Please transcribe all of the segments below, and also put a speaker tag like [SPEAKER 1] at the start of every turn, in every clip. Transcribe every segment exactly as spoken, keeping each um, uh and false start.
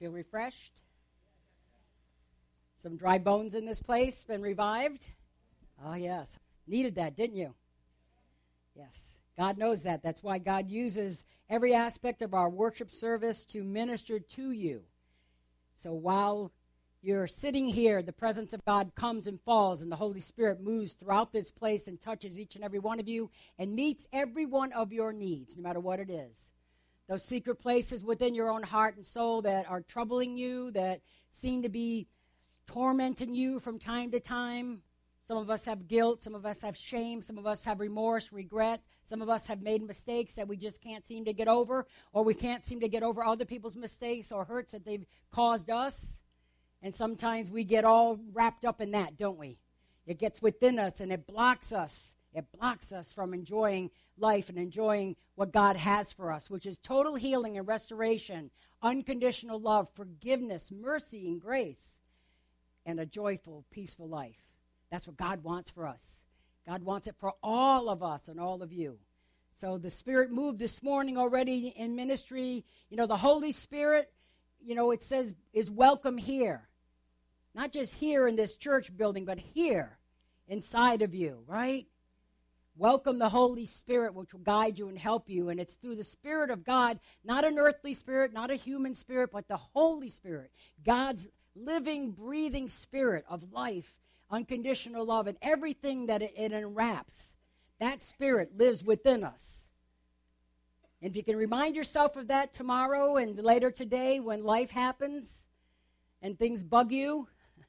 [SPEAKER 1] Feel refreshed? Some dry bones in this place, been revived? Oh, yes. Needed that, didn't you? Yes. God knows that. That's why God uses every aspect of our worship service to minister to you. So while you're sitting here, the presence of God comes and falls, and the Holy Spirit moves throughout this place and touches each and every one of you and meets every one of your needs, no matter what it is. Those secret places within your own heart and soul that are troubling you, that seem to be tormenting you from time to time. Some of us have guilt. Some of us have shame. Some of us have remorse, regret. Some of us have made mistakes that we just can't seem to get over, or we can't seem to get over other people's mistakes or hurts that they've caused us. And sometimes we get all wrapped up in that, don't we? It gets within us and it blocks us. It blocks us from enjoying life and enjoying what God has for us, which is total healing and restoration, unconditional love, forgiveness, mercy, and grace, and a joyful, peaceful life. That's what God wants for us. God wants it for all of us and all of you. So the Spirit moved this morning already in ministry. You know, the Holy Spirit, you know, it says is welcome here. Not just here in this church building, but here inside of you, right? Welcome the Holy Spirit, which will guide you and help you. And it's through the Spirit of God, not an earthly spirit, not a human spirit, but the Holy Spirit, God's living, breathing spirit of life, unconditional love, and everything that it, it enwraps. That spirit lives within us. And if you can remind yourself of that tomorrow and later today when life happens and things bug you,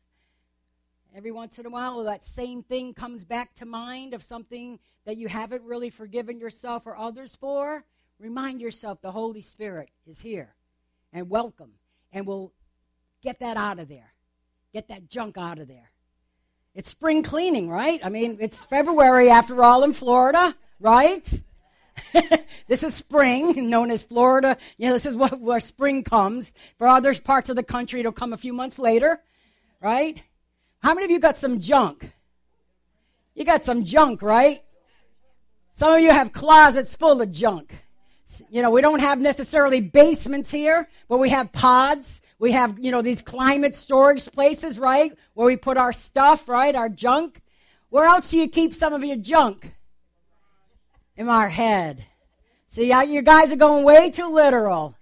[SPEAKER 1] every once in a while that same thing comes back to mind of something that you haven't really forgiven yourself or others for, remind yourself the Holy Spirit is here and welcome and will get that out of there. Get that junk out of there. It's spring cleaning, right? I mean, it's February after all in Florida, right? This is spring, known as Florida. You know, this is what, where spring comes. For other parts of the country, it'll come a few months later, right? How many of you got some junk? You got some junk, right? Some of you have closets full of junk. You know, we don't have necessarily basements here, but we have pods. We have, you know, these climate storage places, right, where we put our stuff, right, our junk. Where else do you keep some of your junk? In our head. See, you guys are going way too literal.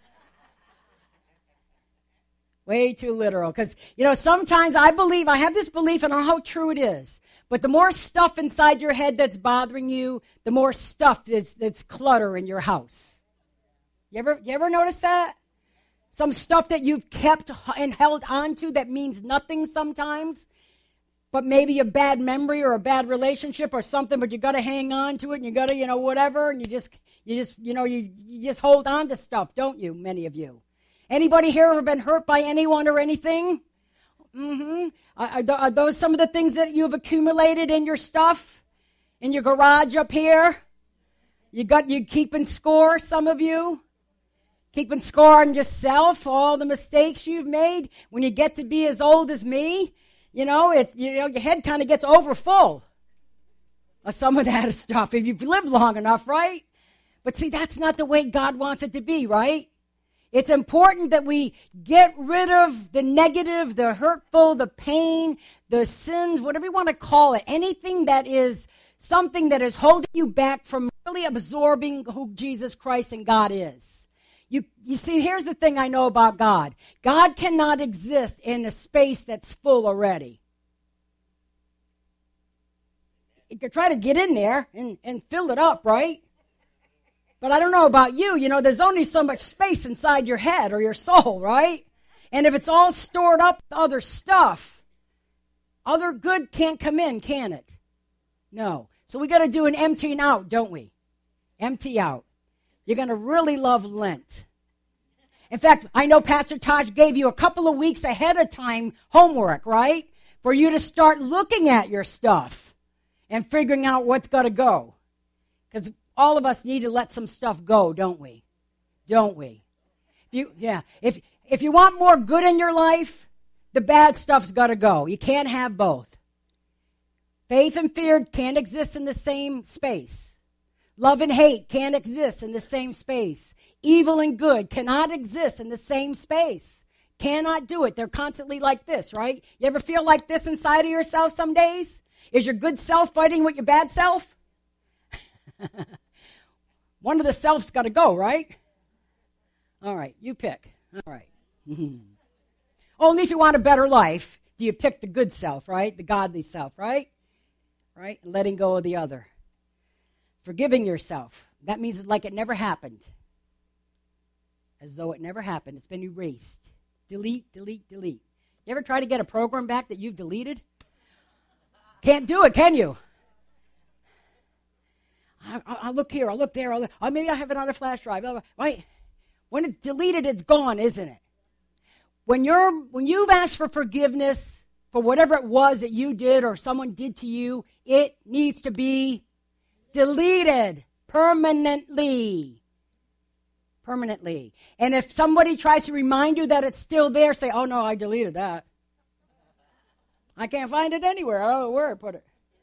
[SPEAKER 1] Way too literal. Because, you know, sometimes I believe, I have this belief, and I don't know how true it is, but the more stuff inside your head that's bothering you, the more stuff that's, that's clutter in your house. You ever, you ever notice that? Some stuff that you've kept and held on to that means nothing sometimes, but maybe a bad memory or a bad relationship or something, but you got to hang on to it and you got to, you know, whatever, and you just, you just, you know, you, you just hold on to stuff, don't you, many of you? Anybody here ever been hurt by anyone or anything? Mm-hmm. Are, are those some of the things that you've accumulated in your stuff? In your garage up here? You got, you keeping score, some of you? Keeping score on yourself, all the mistakes you've made. When you get to be as old as me, you know, it's, you know, your head kind of gets overfull of some of that stuff if you've lived long enough, right? But see, that's not the way God wants it to be, right? It's important that we get rid of the negative, the hurtful, the pain, the sins, whatever you want to call it, anything that is something that is holding you back from really absorbing who Jesus Christ and God is. You, you see, here's the thing I know about God. God cannot exist in a space that's full already. You could try to get in there and, and fill it up, right? But I don't know about you. You know, there's only so much space inside your head or your soul, right? And if it's all stored up with other stuff, other good can't come in, can it? No. So we got to do an emptying out, don't we? Empty out. You're going to really love Lent. In fact, I know Pastor Taj gave you a couple of weeks ahead of time homework, right? For you to start looking at your stuff and figuring out what's got to go. Because all of us need to let some stuff go, don't we? Don't we? If you, yeah. If, if you want more good in your life, the bad stuff's got to go. You can't have both. Faith and fear can't exist in the same space. Love and hate can't exist in the same space. Evil and good cannot exist in the same space. Cannot do it. They're constantly like this, right? You ever feel like this inside of yourself some days? Is your good self fighting with your bad self? One of the selves got to go, right? All right, you pick. All right. Only if you want a better life do you pick the good self, right? The godly self, right? Right? And letting go of the other. Forgiving yourself. That means it's like it never happened. As though it never happened. It's been erased. Delete, delete, delete. You ever try to get a program back that you've deleted? Can't do it, can you? I, I, I'll look here, I'll look there, I'll look, oh, maybe I have it on a flash drive. Right? When it's deleted, it's gone, isn't it? When you're when you've asked for forgiveness for whatever it was that you did or someone did to you, it needs to be deleted permanently. Permanently. And if somebody tries to remind you that it's still there, say, oh no, I deleted that. I can't find it anywhere. I don't know where I put it.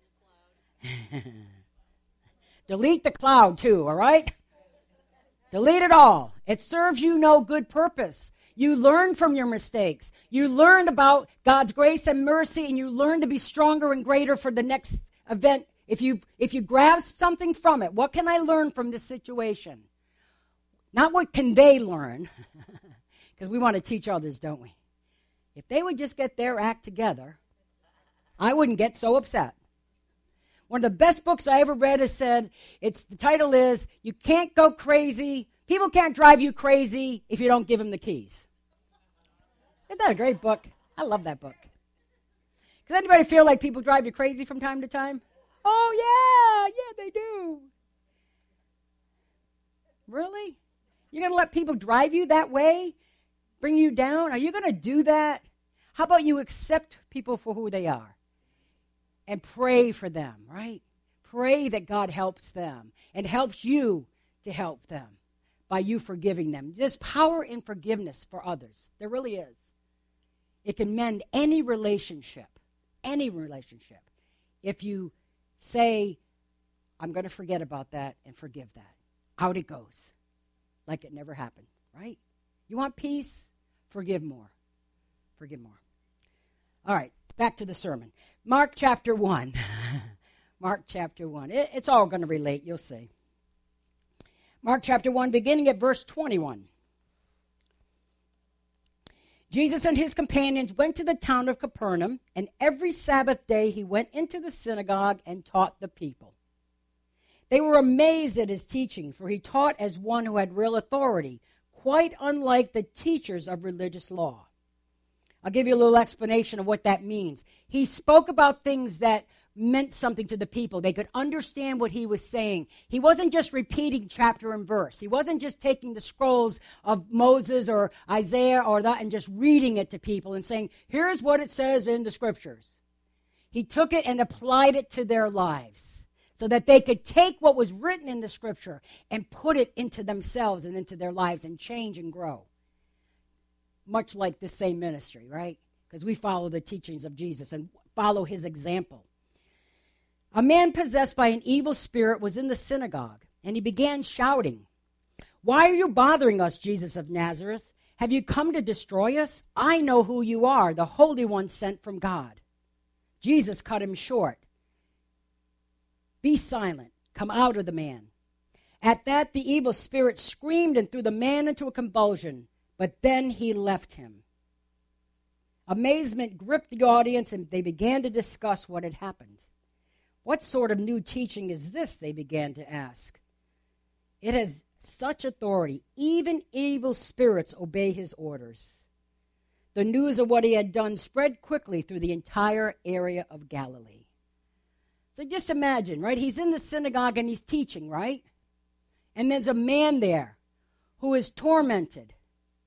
[SPEAKER 1] Delete the cloud too, all right? Delete it all. It serves you no good purpose. You learn from your mistakes. You learn about God's grace and mercy, and you learn to be stronger and greater for the next event. If you if you grasp something from it, what can I learn from this situation? Not what can they learn, because we want to teach others, don't we? If they would just get their act together, I wouldn't get so upset. One of the best books I ever read has said, it's the title is, You Can't Go Crazy. People can't drive you crazy if you don't give them the keys. Isn't that a great book? I love that book. Does anybody feel like people drive you crazy from time to time? Oh, yeah, yeah, they do. Really? You're going to let people drive you that way? Bring you down? Are you going to do that? How about you accept people for who they are? And pray for them, right? Pray that God helps them and helps you to help them by you forgiving them. There's power in forgiveness for others. There really is. It can mend any relationship, any relationship, if you say, I'm going to forget about that and forgive that. Out it goes, like it never happened, right? You want peace? Forgive more. Forgive more. All right, back to the sermon. Mark chapter one. Mark chapter one. It, it's all going to relate, you'll see. Mark chapter one, beginning at verse twenty-one. Jesus and his companions went to the town of Capernaum, and every Sabbath day he went into the synagogue and taught the people. They were amazed at his teaching, for he taught as one who had real authority, quite unlike the teachers of religious law. I'll give you a little explanation of what that means. He spoke about things that meant something to the people. They could understand what he was saying. He wasn't just repeating chapter and verse. He wasn't just taking the scrolls of Moses or Isaiah or that and just reading it to people and saying, here's what it says in the scriptures. He took it and applied it to their lives so that they could take what was written in the scripture and put it into themselves and into their lives and change and grow. Much like this same ministry, right? Because we follow the teachings of Jesus and follow his example. A man possessed by an evil spirit was in the synagogue, and he began shouting, "Why are you bothering us, Jesus of Nazareth? Have you come to destroy us? I know who you are, the Holy One sent from God." Jesus cut him short. "Be silent. Come out of the man." At that, the evil spirit screamed and threw the man into a convulsion. But then he left him. Amazement gripped the audience, and they began to discuss what had happened. What sort of new teaching is this, they began to ask. It has such authority. Even evil spirits obey his orders. The news of what he had done spread quickly through the entire area of Galilee. So just imagine, right? He's in the synagogue and he's teaching, right? And there's a man there who is tormented,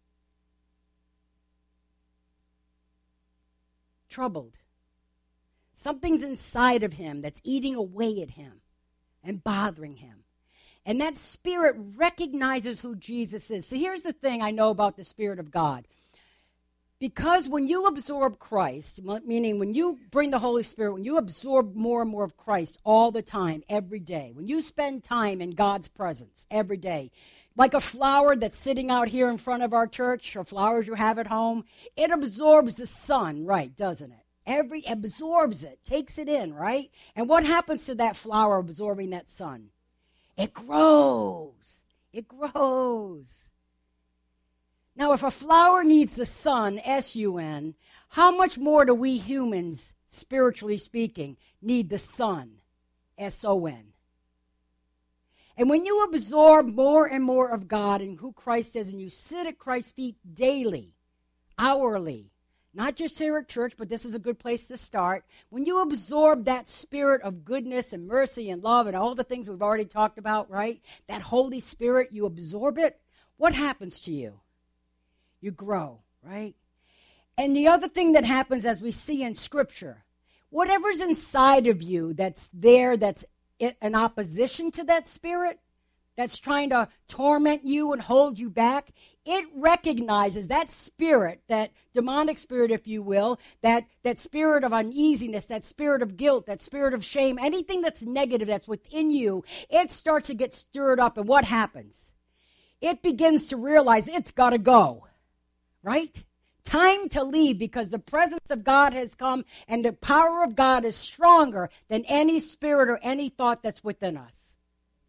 [SPEAKER 1] troubled. Something's inside of him that's eating away at him and bothering him. And that spirit recognizes who Jesus is. So here's the thing I know about the Spirit of God. Because when you absorb Christ, meaning when you bring the Holy Spirit, when you absorb more and more of Christ all the time, every day, when you spend time in God's presence every day, like a flower that's sitting out here in front of our church, or flowers you have at home, it absorbs the sun, right, doesn't it? Every absorbs it, takes it in, right? And what happens to that flower absorbing that sun? It grows. It grows. Now, if a flower needs the sun, S U N, how much more do we humans, spiritually speaking, need the sun, S O N? And when you absorb more and more of God and who Christ is, and you sit at Christ's feet daily, hourly, not just here at church, but this is a good place to start. When you absorb that spirit of goodness and mercy and love and all the things we've already talked about, right? That Holy Spirit, you absorb it. What happens to you? You grow, right? And the other thing that happens, as we see in Scripture, whatever's inside of you that's there, that's in opposition to that spirit, that's trying to torment you and hold you back, it recognizes that spirit, that demonic spirit, if you will, that, that spirit of uneasiness, that spirit of guilt, that spirit of shame, anything that's negative that's within you, it starts to get stirred up. And what happens? It begins to realize it's got to go, right? Time to leave, because the presence of God has come and the power of God is stronger than any spirit or any thought that's within us.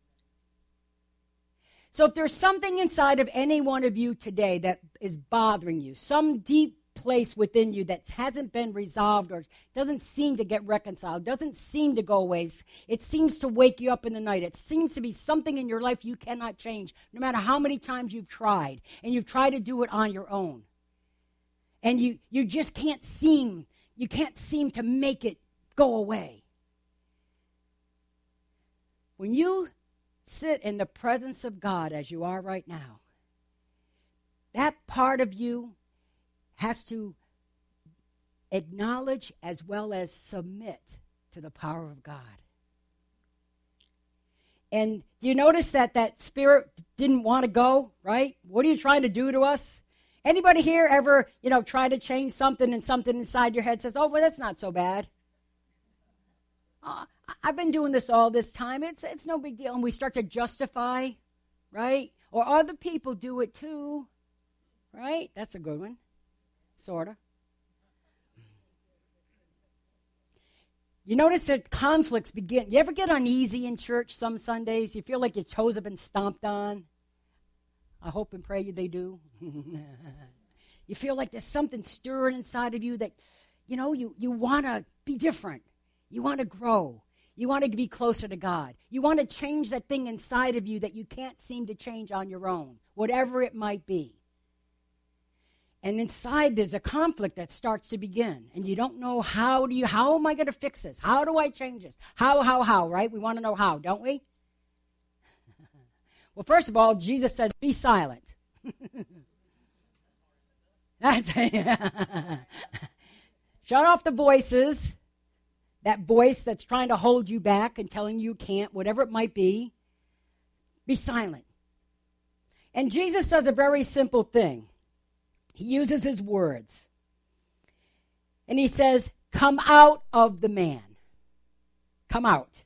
[SPEAKER 1] So if there's something inside of any one of you today that is bothering you, some deep place within you that hasn't been resolved or doesn't seem to get reconciled, doesn't seem to go away, it seems to wake you up in the night, it seems to be something in your life you cannot change, no matter how many times you've tried, and you've tried to do it on your own. And you, you just can't seem, you can't seem to make it go away. When you sit in the presence of God as you are right now, that part of you has to acknowledge as well as submit to the power of God. And you notice that that spirit didn't want to go, right? What are you trying to do to us? Anybody here ever, you know, try to change something and something inside your head says, oh, well, that's not so bad. Uh, I've been doing this all this time. It's it's no big deal. And we start to justify, right? Or other people do it too, right? That's a good one, sort of. You notice that conflicts begin. You ever get uneasy in church some Sundays? You feel like your toes have been stomped on? I hope and pray they do. You feel like there's something stirring inside of you that, you know, you, you want to be different. You want to grow. You want to be closer to God. You want to change that thing inside of you that you can't seem to change on your own, whatever it might be. And inside there's a conflict that starts to begin. And you don't know how do you, how am I going to fix this? How do I change this? How, how, how, right? We want to know how, don't we? Well, first of all, Jesus says, be silent. That's Shut off the voices. That voice that's trying to hold you back and telling you can't, whatever it might be. Be silent. And Jesus does a very simple thing. He uses his words. And he says, come out of the man. Come out.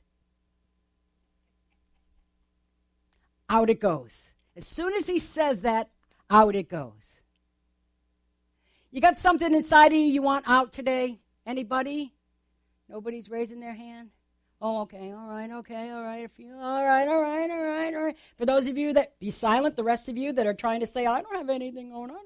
[SPEAKER 1] Out it goes. As soon as he says that, out it goes. You got something inside of you you want out today? Anybody? Nobody's raising their hand? Oh, okay, all right, okay, all right. If you, all right, all right, all right, all right. For those of you that, be silent, the rest of you that are trying to say, I don't have anything going on.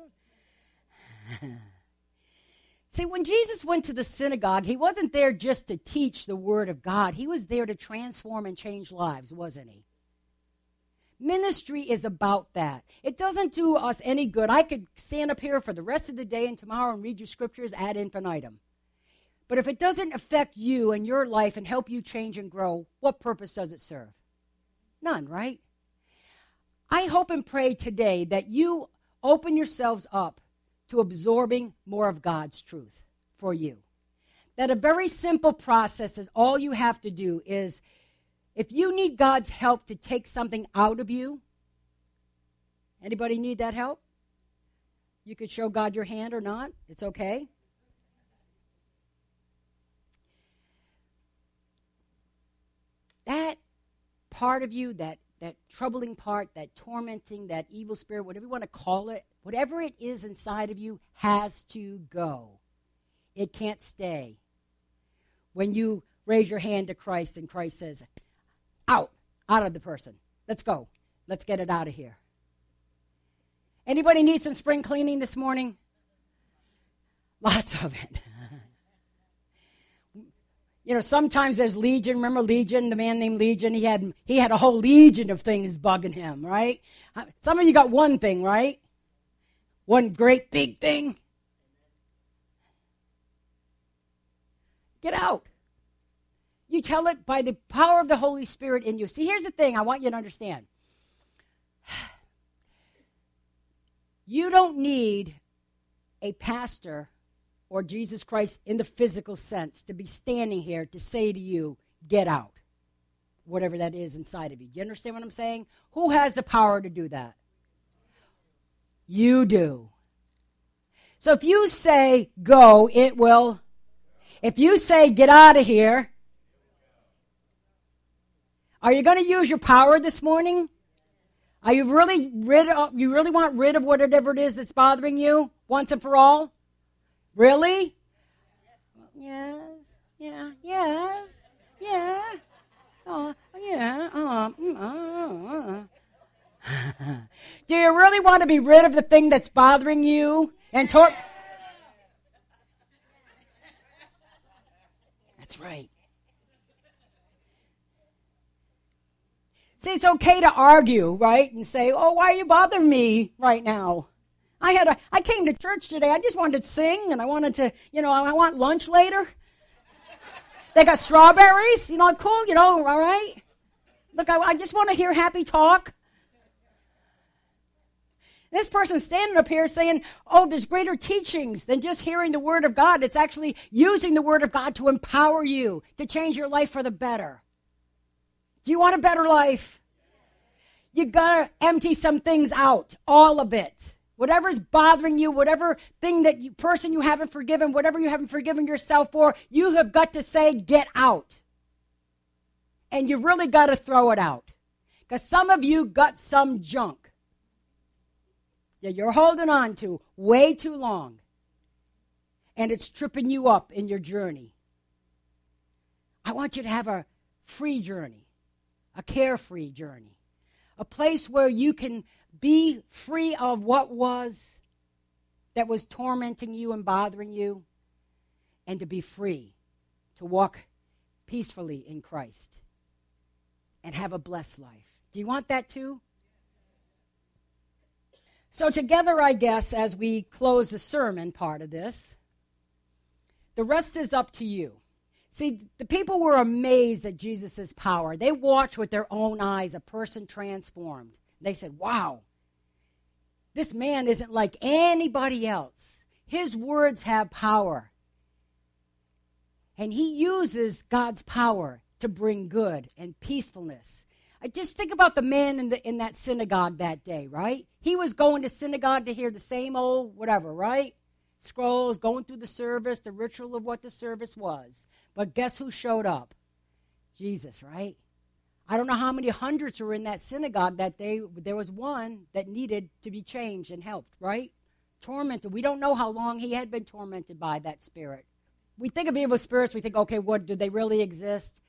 [SPEAKER 1] See, when Jesus went to the synagogue, he wasn't there just to teach the word of God. He was there to transform and change lives, wasn't he? Ministry is about that. It doesn't do us any good. I could stand up here for the rest of the day and tomorrow and read your scriptures ad infinitum. But if it doesn't affect you and your life and help you change and grow, what purpose does it serve? None, right? I hope and pray today that you open yourselves up to absorbing more of God's truth for you. That a very simple process is all you have to do is, if you need God's help to take something out of you, anybody need that help? You could show God your hand or not. It's okay. That part of you that that troubling part, that tormenting, that evil spirit, whatever you want to call it, whatever it is inside of you has to go. It can't stay. When you raise your hand to Christ and Christ says, out, out of the person. Let's go. Let's get it out of here. Anybody need some spring cleaning this morning? Lots of it. You know, sometimes there's Legion. Remember Legion, the man named Legion? He had he had a whole legion of things bugging him, right? Some of you got one thing, right? One great big thing. Get out. You tell it by the power of the Holy Spirit in you. See, here's the thing I want you to understand. You don't need a pastor or Jesus Christ in the physical sense to be standing here to say to you, get out, whatever that is inside of you. Do you understand what I'm saying? Who has the power to do that? You do. So if you say go, it will. If you say get out of here, are you going to use your power this morning? Are you really rid of, you really want rid of whatever it is that's bothering you once and for all? Really? Yes. Yeah. Yes. Yeah. Oh, yeah. Um, uh, uh. Do you really want to be rid of the thing that's bothering you and tor- That's right. See, it's okay to argue, right? And say, oh, why are you bothering me right now? I had a, I came to church today. I just wanted to sing, and I wanted to, you know, I want lunch later. They got strawberries, you know, cool, you know, all right. Look, I, I just want to hear happy talk. This person's standing up here saying, oh, there's greater teachings than just hearing the word of God. It's actually using the word of God to empower you, to change your life for the better. Do you want a better life? You got to empty some things out, all of it. Whatever's bothering you, whatever thing that you, person you haven't forgiven, whatever you haven't forgiven yourself for, you have got to say, get out. And you really got to throw it out. Because some of you got some junk that you're holding on to way too long. And it's tripping you up in your journey. I want you to have a free journey, a carefree journey, a place where you can be free of what was that was tormenting you and bothering you, and to be free to walk peacefully in Christ and have a blessed life. Do you want that too? So together, I guess, as we close the sermon part of this, the rest is up to you. See, the people were amazed at Jesus' power. They watched with their own eyes a person transformed. They said, wow, this man isn't like anybody else. His words have power. And he uses God's power to bring good and peacefulness. I just think about the man in the in that synagogue that day, right? He was going to synagogue to hear the same old whatever, right? Scrolls, going through the service, the ritual of what the service was. But guess who showed up? Jesus, right? I don't know how many hundreds were in that synagogue that day. There was one that needed to be changed and helped, right? Tormented. We don't know how long he had been tormented by that spirit. We think of evil spirits, we think, okay, what, do they really exist?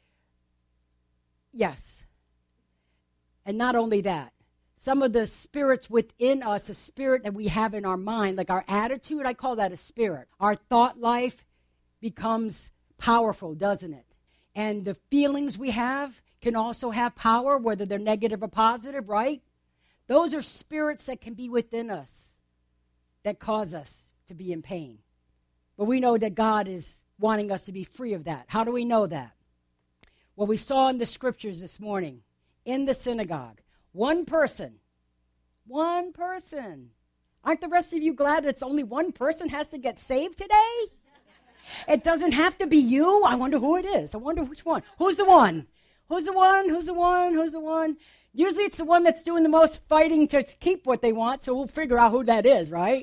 [SPEAKER 1] Yes. And not only that, some of the spirits within us, a spirit that we have in our mind, like our attitude, I call that a spirit. Our thought life becomes powerful, doesn't it? And the feelings we have can also have power, whether they're negative or positive, right? Those are spirits that can be within us that cause us to be in pain. But we know that God is wanting us to be free of that. How do we know that? Well, we saw in the scriptures this morning, in the synagogue, one person, one person. Aren't the rest of you glad that it's only one person has to get saved today? It doesn't have to be you. I wonder who it is. I wonder which one. Who's the one? Who's the one? Who's the one? Who's the one? Usually it's the one that's doing the most fighting to keep what they want, so we'll figure out who that is, right?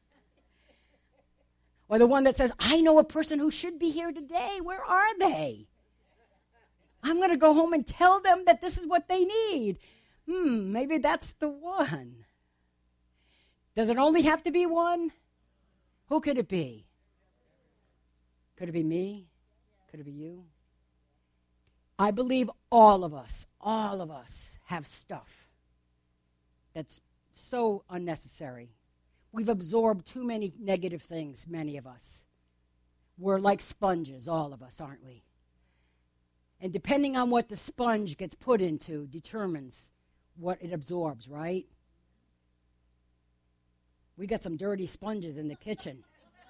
[SPEAKER 1] Or the one that says, I know a person who should be here today. Where are they? I'm going to go home and tell them that this is what they need. Hmm, maybe that's the one. Does it only have to be one? Who could it be? Could it be me? Could it be you? I believe all of us, all of us have stuff that's so unnecessary. We've absorbed too many negative things, many of us. We're like sponges, all of us, aren't we? And depending on what the sponge gets put into determines what it absorbs, right? We got some dirty sponges in the kitchen.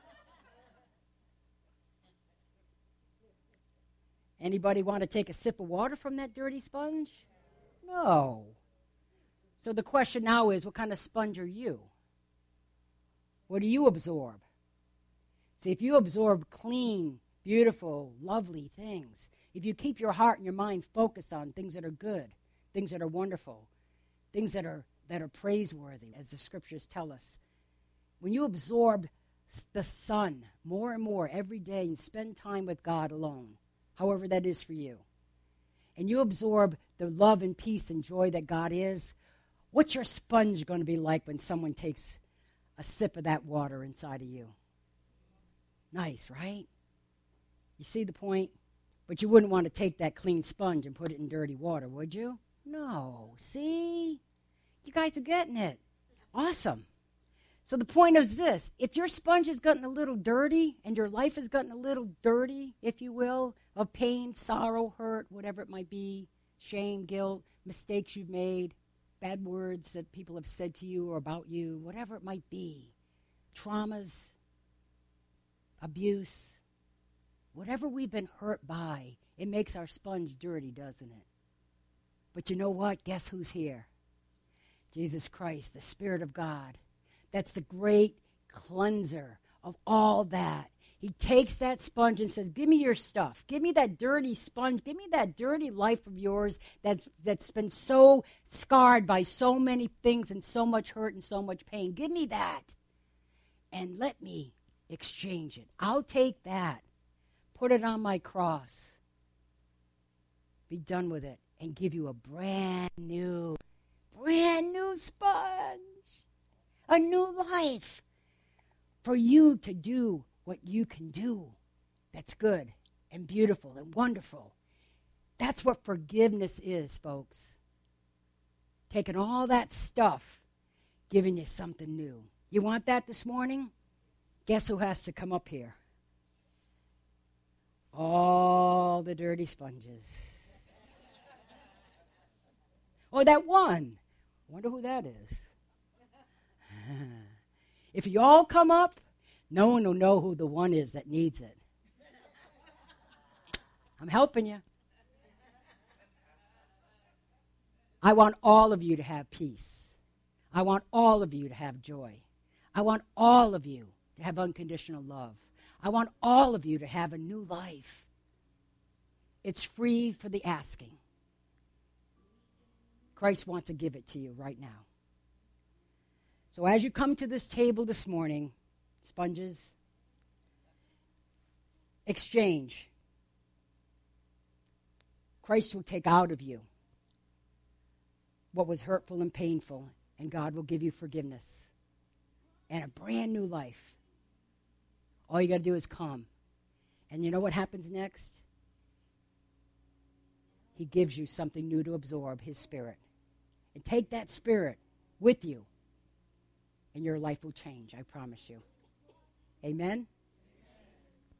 [SPEAKER 1] Anybody want to take a sip of water from that dirty sponge? No. So the question now is, what kind of sponge are you? What do you absorb? See, if you absorb clean, beautiful, lovely things, if you keep your heart and your mind focused on things that are good, things that are wonderful, things that are that are praiseworthy, as the scriptures tell us, when you absorb the sun more and more every day and spend time with God alone, however that is for you, and you absorb the love and peace and joy that God is, what's your sponge going to be like when someone takes a sip of that water inside of you? Nice, right? You see the point? But you wouldn't want to take that clean sponge and put it in dirty water, would you? No. See? You guys are getting it. Awesome. So the point is this. If your sponge has gotten a little dirty and your life has gotten a little dirty, if you will, of pain, sorrow, hurt, whatever it might be, shame, guilt, mistakes you've made, bad words that people have said to you or about you, whatever it might be, traumas, abuse, whatever we've been hurt by, it makes our sponge dirty, doesn't it? But you know what? Guess who's here? Jesus Christ, the Spirit of God. That's the great cleanser of all that. He takes that sponge and says, give me your stuff. Give me that dirty sponge. Give me that dirty life of yours that's that's been so scarred by so many things and so much hurt and so much pain. Give me that. And let me exchange it. I'll take that. Put it on my cross. Be done with it. And give you a brand new, brand new sponge. A new life. For you to do what you can do that's good and beautiful and wonderful. That's what forgiveness is, folks. Taking all that stuff, giving you something new. You want that this morning? Guess who has to come up here? All the dirty sponges. Oh, that one. Wonder who that is. If you all come up, no one will know who the one is that needs it. I'm helping you. I want all of you to have peace. I want all of you to have joy. I want all of you to have unconditional love. I want all of you to have a new life. It's free for the asking. Christ wants to give it to you right now. So as you come to this table this morning, sponges, exchange. Christ will take out of you what was hurtful and painful, and God will give you forgiveness and a brand new life. All you got to do is come. And you know what happens next? He gives you something new to absorb, his Spirit. And take that Spirit with you, and your life will change, I promise you. Amen?